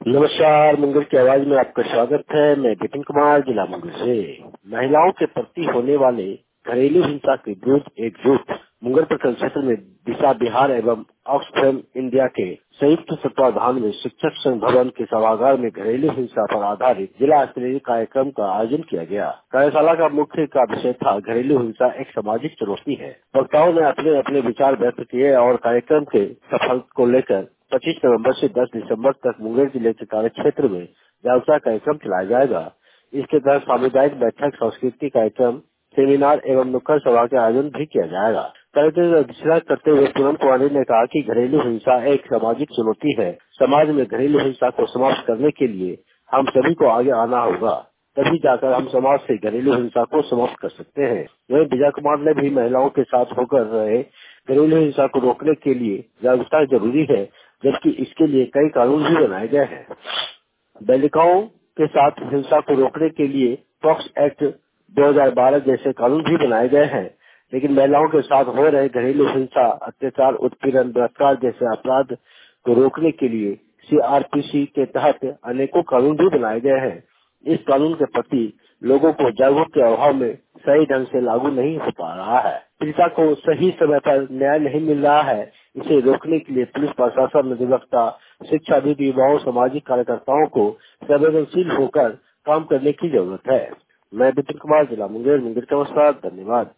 नमस्कार, मुंगेर की आवाज में आपका स्वागत है। मैं विपिन कुमार, जिला मुंगेर से। महिलाओं के प्रति होने वाले घरेलू हिंसा के विरुद्ध एकजुट मुंगेर प्रखंड क्षेत्र में दिशा बिहार एवं ऑक्सफैम इंडिया के संयुक्त तत्वाधान में शिक्षक संघ भवन के सभागार में घरेलू हिंसा पर आधारित जिला स्तरीय कार्यक्रम का आयोजन किया गया। कार्यशाला का मुख्य का विषय था घरेलू हिंसा एक सामाजिक चुनौती है। वक्ताओं ने अपने अपने विचार व्यक्त किए और कार्यक्रम के सफल को लेकर 25 नवंबर से 10 दिसंबर तक मुंगेर जिले के कार्य क्षेत्र में जागरूकता कार्यक्रम चलाया जाएगा। इसके तहत सामुदायिक बैठक, सांस्कृतिक कार्यक्रम, सेमिनार एवं नुक्कड़ सभा का आयोजन भी किया जाएगा। कार्यक्रम की अध्यक्षता करते हुए पूनम कुमारी ने कहा कि घरेलू हिंसा एक सामाजिक चुनौती है। समाज में घरेलू हिंसा को समाप्त करने के लिए हम सभी को आगे आना होगा, तभी जाकर हम समाज से घरेलू हिंसा को समाप्त कर सकते हैं। वहीं विजय कुमार ने भी महिलाओं के साथ होकर रहे घरेलू हिंसा को रोकने के लिए जागरूकता जरूरी है, जबकि इसके लिए कई कानून भी बनाए गए हैं। बालिकाओं के साथ हिंसा को रोकने के लिए पॉक्स एक्ट 2012 जैसे कानून भी बनाए गए हैं, लेकिन महिलाओं के साथ हो रहे घरेलू हिंसा, अत्याचार, उत्पीड़न, बलात्कार जैसे अपराध को रोकने के लिए CRPC के तहत अनेकों कानून भी बनाए गए हैं। इस कानून के प्रति लोगों को जागरूक के अभाव में सही ढंग से लागू नहीं हो पा रहा है। पीड़िता को सही समय पर न्याय नहीं मिल रहा है। इसे रोकने के लिए पुलिस प्रशासन, अधिवक्ता, शिक्षाविद, युवाओं, सामाजिक कार्यकर्ताओं को संवेदनशील होकर काम करने की जरूरत है। मैं विपिन कुमार, जिला मुंगेर। मुंगेर का नमस्कार, धन्यवाद।